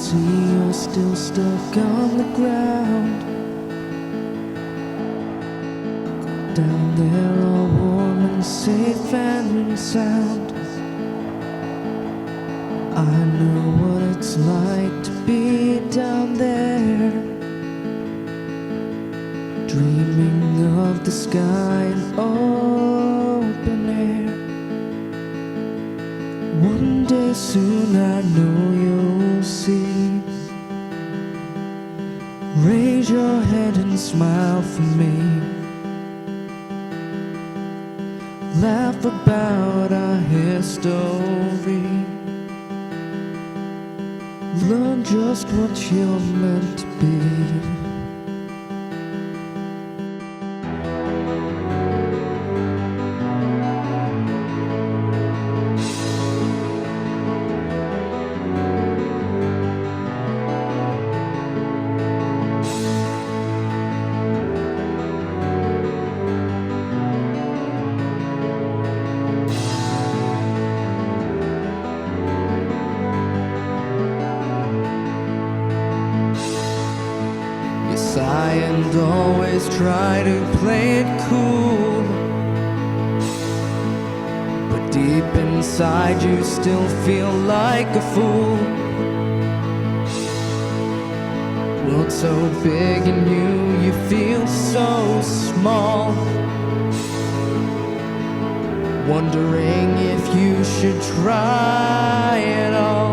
see you're still stuck on the ground. Down there all warm and safe and sound. I know what it's like to be down there, dreaming of the sky and open air. One day soon I know you'll see. Raise your head and smile for me. Laugh about our history. Learn just what you're meant to be. Sigh and always try to play it cool, but deep inside you still feel like a fool. World so big and you feel so small, wondering if you should try it all.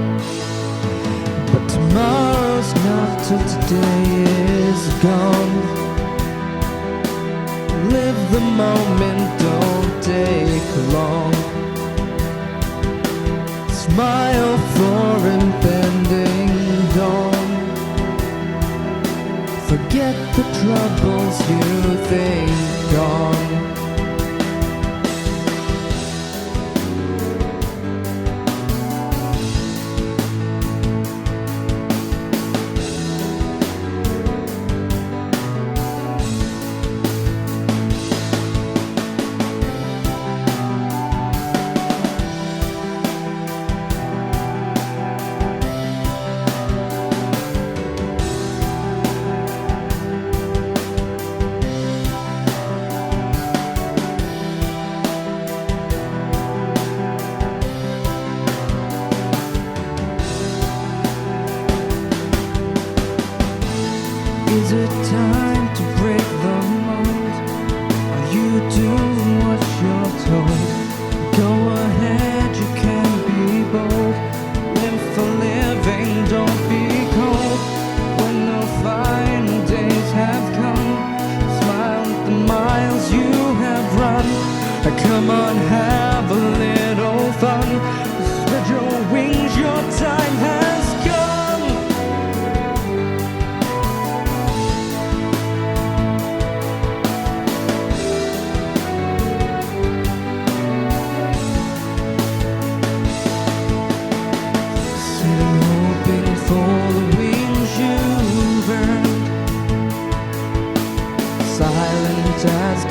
But tomorrow's not till today is gone. Live the moment, don't take long. Smile for impending dawn. Forget the troubles you think gone. Is it time to break the mold? Are you doing what you're told? Go ahead, you can be bold. Live for living, don't be cold. When the final days have come, smile at the miles you have run. Come on, have a little fun. Spread your wings, your time has come. Silent as